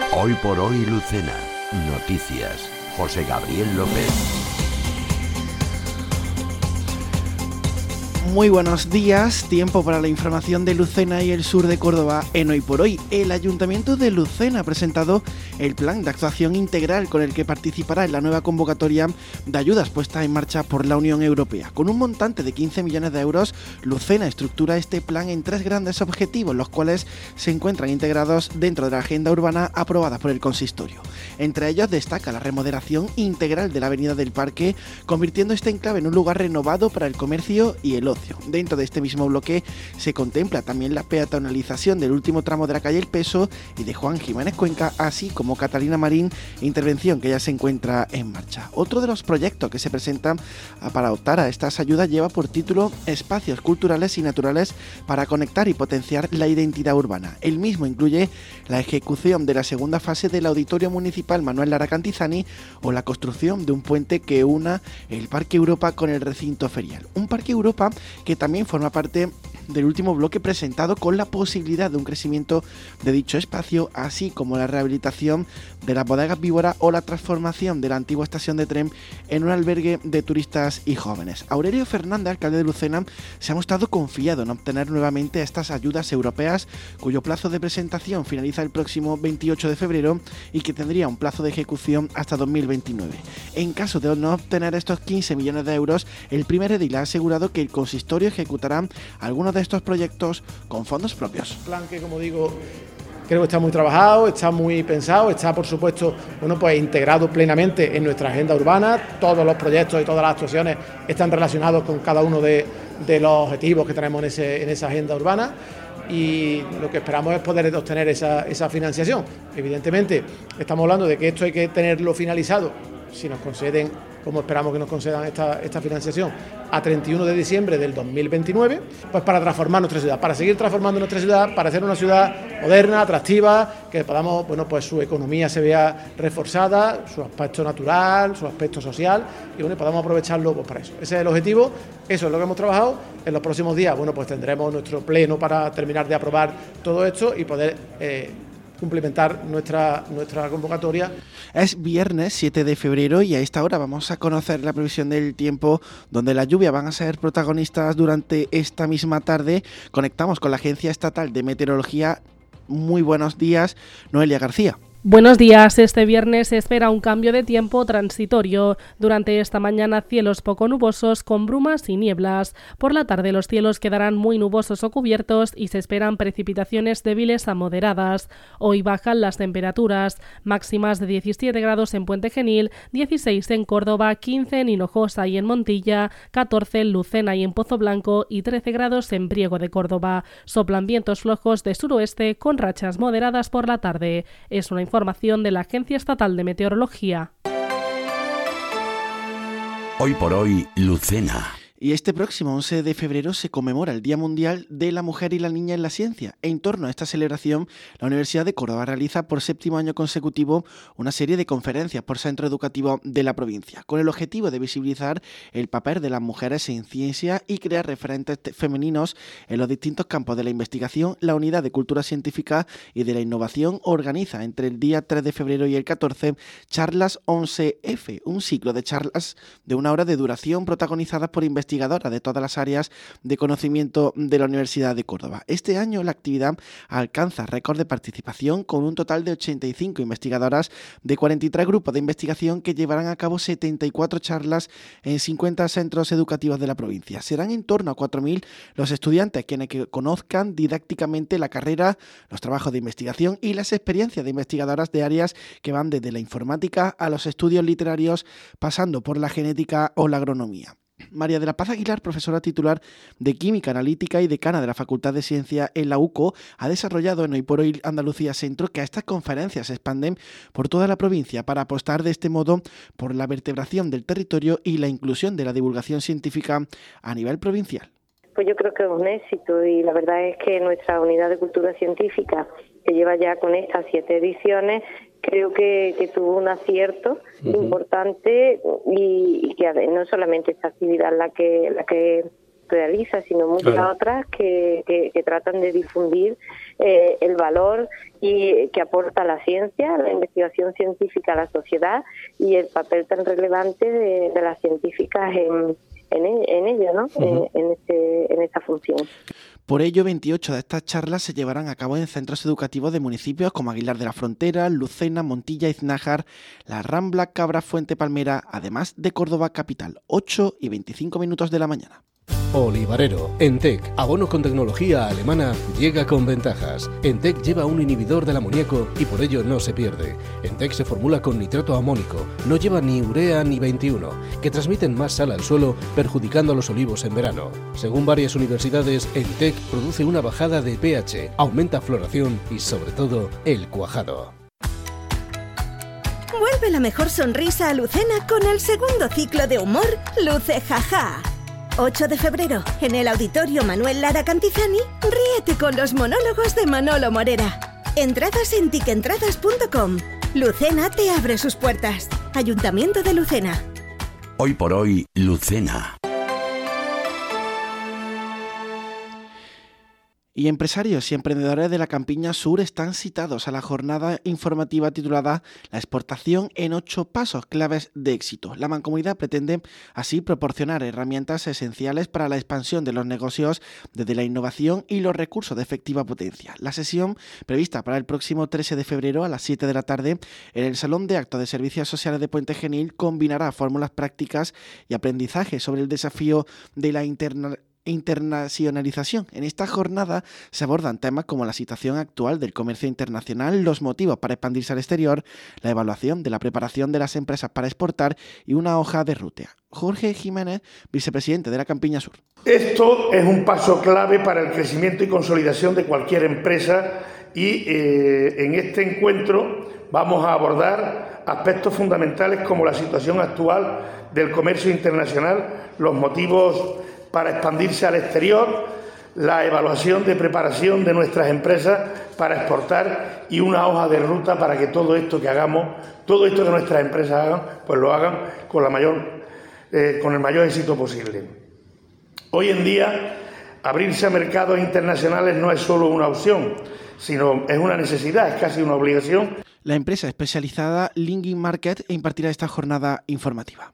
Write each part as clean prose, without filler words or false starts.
Hoy por hoy Lucena. Noticias. José Gabriel López. Muy buenos días, tiempo para la información de Lucena y el sur de Córdoba en Hoy por Hoy. El Ayuntamiento de Lucena ha presentado el plan de actuación integral con el que participará en la nueva convocatoria de ayudas puesta en marcha por la Unión Europea. Con un montante de 15 millones de euros, Lucena estructura este plan en 3 grandes objetivos, los cuales se encuentran integrados dentro de la agenda urbana aprobada por el consistorio. Entre ellos destaca la remodelación integral de la avenida del Parque, convirtiendo este enclave en un lugar renovado para el comercio y el ocio. Dentro de este mismo bloque se contempla también la peatonalización del último tramo de la calle El Peso y de Juan Jiménez Cuenca, así como Catalina Marín, intervención que ya se encuentra en marcha. Otro de los proyectos que se presentan para optar a estas ayudas lleva por título Espacios culturales y naturales para conectar y potenciar la identidad urbana. El mismo incluye la ejecución de la segunda fase del Auditorio Municipal Manuel Lara Cantizani o la construcción de un puente que una el Parque Europa con el recinto ferial. Un Parque Europa que también forma parte del último bloque presentado, con la posibilidad de un crecimiento de dicho espacio, así como la rehabilitación de las bodegas víboras o la transformación de la antigua estación de tren en un albergue de turistas y jóvenes. Aurelio Fernández, alcalde de Lucena, se ha mostrado confiado en obtener nuevamente estas ayudas europeas, cuyo plazo de presentación finaliza el próximo 28 de febrero y que tendría un plazo de ejecución hasta 2029. En caso de no obtener estos 15 millones de euros, el primer edil ha asegurado que el consistorio ejecutará algunos de estos proyectos con fondos propios. Plan que, como digo, creo que está muy trabajado, está muy pensado, está, por supuesto, pues integrado plenamente en nuestra agenda urbana. Todos los proyectos y todas las actuaciones están relacionados con cada uno de los objetivos que tenemos en esa agenda urbana, y lo que esperamos es poder obtener esa financiación. Evidentemente, estamos hablando de que esto hay que tenerlo finalizado, si nos conceden, como esperamos que nos concedan esta financiación, a 31 de diciembre del 2029, pues para transformar nuestra ciudad, para seguir transformando nuestra ciudad, para hacer una ciudad moderna, atractiva, que podamos, pues su economía se vea reforzada, su aspecto natural, su aspecto social, y podamos aprovecharlo pues para eso. Ese es el objetivo, eso es lo que hemos trabajado. En los próximos días, pues tendremos nuestro pleno para terminar de aprobar todo esto y poder cumplimentar nuestra convocatoria. Es viernes 7 de febrero y a esta hora vamos a conocer la previsión del tiempo, donde las lluvias van a ser protagonistas durante esta misma tarde. Conectamos con la Agencia Estatal de Meteorología. Muy buenos días, Noelia García. Buenos días. Este viernes se espera un cambio de tiempo transitorio. Durante esta mañana cielos poco nubosos con brumas y nieblas. Por la tarde los cielos quedarán muy nubosos o cubiertos y se esperan precipitaciones débiles a moderadas. Hoy bajan las temperaturas, máximas de 17 grados en Puente Genil, 16 en Córdoba, 15 en Hinojosa y en Montilla, 14 en Lucena y en Pozo Blanco y 13 grados en Priego de Córdoba. Soplan vientos flojos de suroeste con rachas moderadas por la tarde. Es una información de la Agencia Estatal de Meteorología. Hoy por hoy, Lucena. Y este próximo 11 de febrero se conmemora el Día Mundial de la Mujer y la Niña en la Ciencia. En torno a esta celebración, la Universidad de Córdoba realiza por 7º año consecutivo una serie de conferencias por centro educativo de la provincia, con el objetivo de visibilizar el papel de las mujeres en ciencia y crear referentes femeninos en los distintos campos de la investigación. La Unidad de Cultura Científica y de la Innovación organiza entre el día 3 de febrero y el 14 Charlas 11F, un ciclo de charlas de 1 hora de duración protagonizadas por investigadora de todas las áreas de conocimiento de la Universidad de Córdoba. Este año la actividad alcanza récord de participación con un total de 85 investigadoras de 43 grupos de investigación que llevarán a cabo 74 charlas en 50 centros educativos de la provincia. Serán en torno a 4.000 los estudiantes quienes conozcan didácticamente la carrera, los trabajos de investigación y las experiencias de investigadoras de áreas que van desde la informática a los estudios literarios, pasando por la genética o la agronomía. María de la Paz Aguilar, profesora titular de Química Analítica y decana de la Facultad de Ciencia en la UCO, ha desarrollado en Hoy por Hoy Andalucía Centro que estas conferencias se expanden por toda la provincia para apostar de este modo por la vertebración del territorio y la inclusión de la divulgación científica a nivel provincial. Pues yo creo que es un éxito, y la verdad es que nuestra Unidad de Cultura Científica, que lleva ya con estas 7 ediciones, creo que tuvo un acierto importante, y que no solamente esta actividad la que realiza, sino muchas otras que tratan de difundir el valor y que aporta la ciencia, la investigación científica a la sociedad y el papel tan relevante de las científicas en ello, ¿no? En esta función. Por ello, 28 de estas charlas se llevarán a cabo en centros educativos de municipios como Aguilar de la Frontera, Lucena, Montilla, Iznájar, La Rambla, Cabra, Fuente Palmera, además de Córdoba capital, 8:25 de la mañana. Olivarero. Entec, abono con tecnología alemana, llega con ventajas. Entec lleva un inhibidor del amoníaco y por ello no se pierde. Entec se formula con nitrato amónico, no lleva ni urea ni 21, que transmiten más sal al suelo, perjudicando a los olivos en verano. Según varias universidades, Entec produce una bajada de pH, aumenta floración y sobre todo el cuajado. Vuelve la mejor sonrisa a Lucena con el segundo ciclo de humor Luce Jaja. 8 de febrero, en el Auditorio Manuel Lara Cantizani, ríete con los monólogos de Manolo Morera. Entradas en tiquentradas.com. Lucena te abre sus puertas. Ayuntamiento de Lucena. Hoy por hoy, Lucena. Y empresarios y emprendedores de la Campiña Sur están citados a la jornada informativa titulada La exportación en 8 pasos claves de éxito. La Mancomunidad pretende así proporcionar herramientas esenciales para la expansión de los negocios desde la innovación y los recursos de efectiva potencia. La sesión, prevista para el próximo 13 de febrero a las 7 de la tarde en el Salón de Actos de Servicios Sociales de Puente Genil, combinará fórmulas prácticas y aprendizaje sobre el desafío de la internacionalización. En esta jornada se abordan temas como la situación actual del comercio internacional, los motivos para expandirse al exterior, la evaluación de la preparación de las empresas para exportar y una hoja de ruta. Jorge Jiménez, vicepresidente de la Campiña Sur. Esto es un paso clave para el crecimiento y consolidación de cualquier empresa y en este encuentro vamos a abordar aspectos fundamentales como la situación actual del comercio internacional, los motivos para expandirse al exterior, la evaluación de preparación de nuestras empresas para exportar y una hoja de ruta para que todo esto que hagamos, todo esto que nuestras empresas hagan, pues lo hagan con el mayor éxito posible. Hoy en día, abrirse a mercados internacionales no es solo una opción, sino es una necesidad, es casi una obligación. La empresa especializada Linking Market impartirá esta jornada informativa.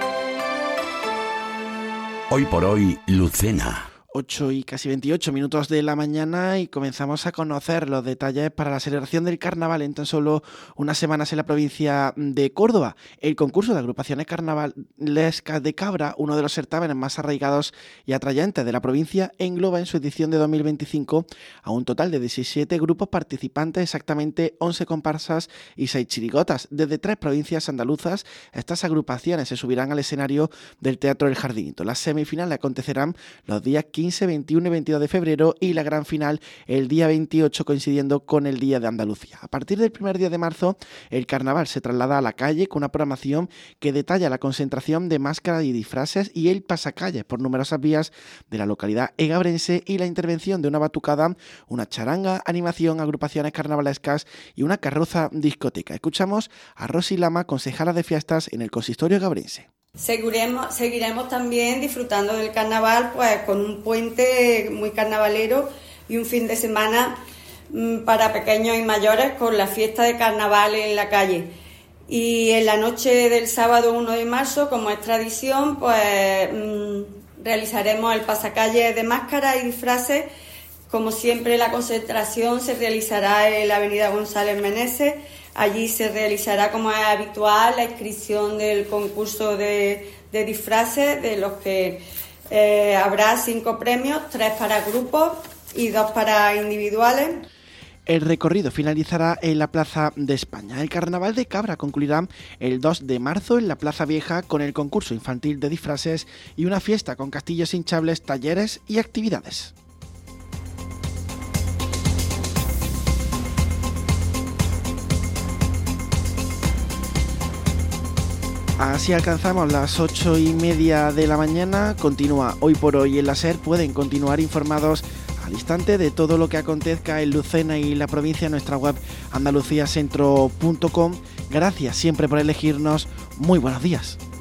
Hoy por hoy, Lucena. 8:28 de la mañana y comenzamos a conocer los detalles para la celebración del carnaval en tan solo unas semanas en la provincia de Córdoba. El concurso de agrupaciones carnavalescas de Cabra, uno de los certámenes más arraigados y atrayentes de la provincia, engloba en su edición de 2025 a un total de 17 grupos participantes, exactamente 11 comparsas y 6 chirigotas. Desde 3 provincias andaluzas, estas agrupaciones se subirán al escenario del Teatro del Jardinito. Las semifinales acontecerán los días 15, 21 y 22 de febrero y la gran final el día 28, coincidiendo con el Día de Andalucía. A partir del primer día de marzo, el carnaval se traslada a la calle con una programación que detalla la concentración de máscaras y disfraces y el pasacalles por numerosas vías de la localidad egabrense y la intervención de una batucada, una charanga, animación, agrupaciones carnavalescas y una carroza discoteca. Escuchamos a Rosy Lama, concejala de fiestas en el consistorio egabrense. Seguiremos también disfrutando del carnaval, pues con un puente muy carnavalero y un fin de semana para pequeños y mayores con la fiesta de carnaval en la calle. Y en la noche del sábado 1 de marzo, como es tradición, pues realizaremos el pasacalle de máscaras y disfraces. Como siempre, la concentración se realizará en la avenida González Meneses. Allí se realizará, como es habitual, la inscripción del concurso de disfraces, de los que habrá 5 premios, 3 para grupos y 2 para individuales. El recorrido finalizará en la Plaza de España. El Carnaval de Cabra concluirá el 2 de marzo en la Plaza Vieja con el concurso infantil de disfraces y una fiesta con castillos hinchables, talleres y actividades. Así alcanzamos las 8:30 de la mañana. Continúa Hoy por Hoy en la SER. Pueden continuar informados al instante de todo lo que acontezca en Lucena y la provincia en nuestra web andaluciacentro.com. Gracias siempre por elegirnos. Muy buenos días.